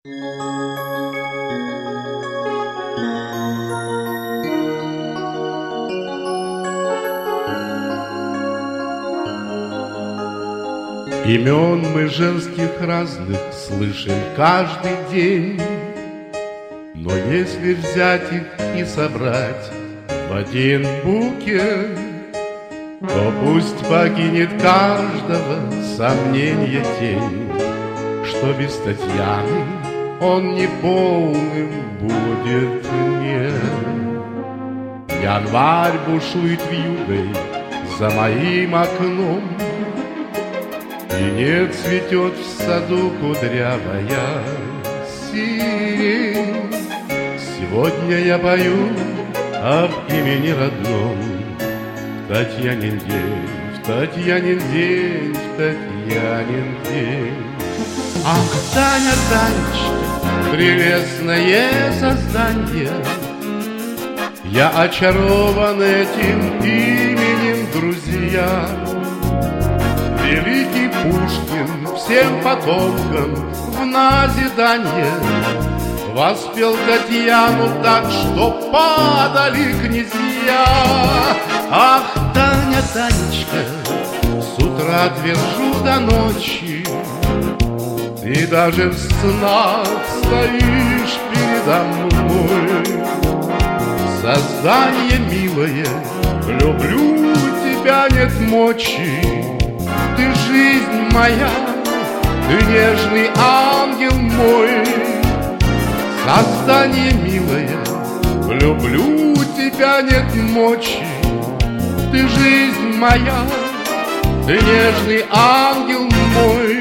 Имен мы женских разных слышим каждый день, но если взять их и собрать в один букет, то пусть покинет каждого сомнения тень, что без Татьяны он неполным будет. Нет. Январь бушует вьюгой за моим окном, и не цветет в саду кудрявая сирень. Сегодня я пою об имени родном, в Татьянин день, в Татьянин день, в Татьянин день. Ах, Таня, Танечка, прелестное создание, я очарован этим именем, друзья. Великий Пушкин всем потомкам в назидание воспел Татьяну так, что падали князья. Ах, Таня, Танечка, с утра твержу до ночи, ты даже в снах стоишь передо мной. Создание милое, люблю тебя, нет мочи. Ты жизнь моя, ты нежный ангел мой. Создание милое, люблю тебя, нет мочи. Ты жизнь моя, ты нежный ангел мой.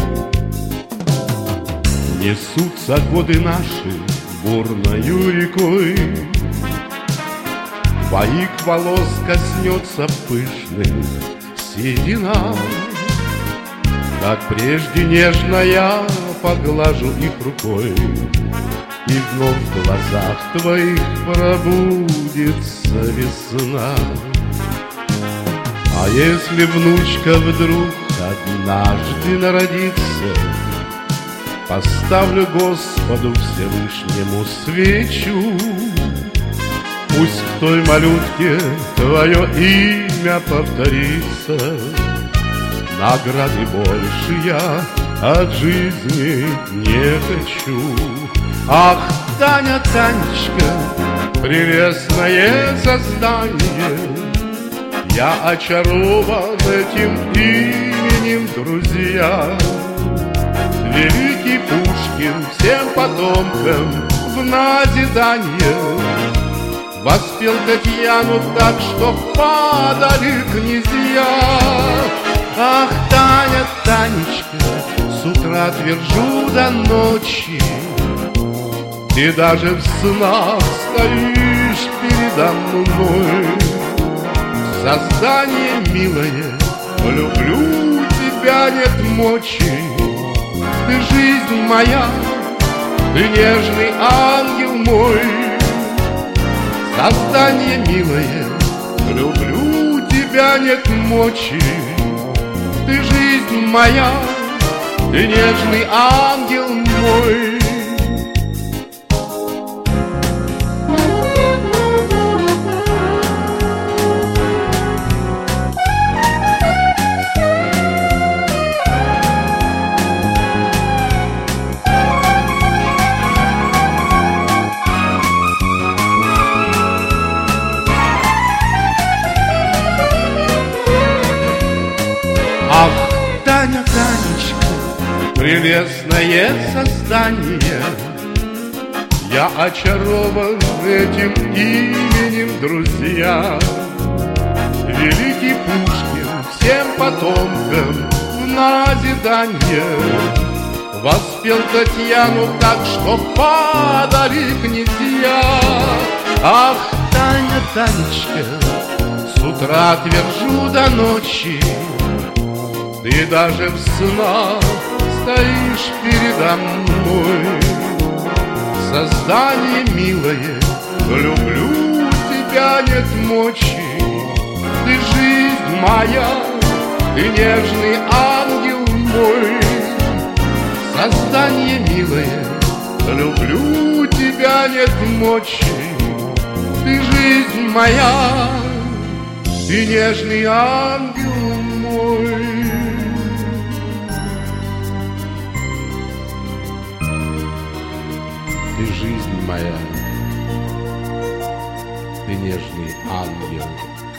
Несутся годы наши бурною рекой, твоих волос коснется пышным седина. Как прежде нежно я поглажу их рукой, и вновь в глазах твоих пробудится весна. А если внучка вдруг однажды народится, поставлю Господу Всевышнему свечу. Пусть в той малютке твое имя повторится. Награды больше я от жизни не хочу. Ах, Таня, Танечка, прелестное создание, я очарован этим именем, друзья. Великий Пушкин всем потомкам в назидание воспел Татьяну так, что падали князья. Ах, Таня, Танечка, с утра твержу до ночи, ты даже в снах стоишь передо мной. Создание милое, люблю тебя, нет мочи. Ты жизнь моя, ты нежный ангел мой. Создание милое, люблю тебя, нет мочи. Ты жизнь моя, ты нежный ангел мой. Ах, Таня, Танечка, прелестное создание, я очарован этим именем, друзья. Великий Пушкин всем потомкам в назидание воспел Татьяну так, что падали князья. Ах, Таня, Танечка, с утра твержу до ночи, ты даже в снах стоишь передо мной. Создание милое, люблю тебя, нет мочи. Ты жизнь моя, ты нежный ангел мой. Создание милое, люблю тебя, нет мочи. Ты жизнь моя, ты нежный ангел мой. Ты жизнь моя, ты нежный ангел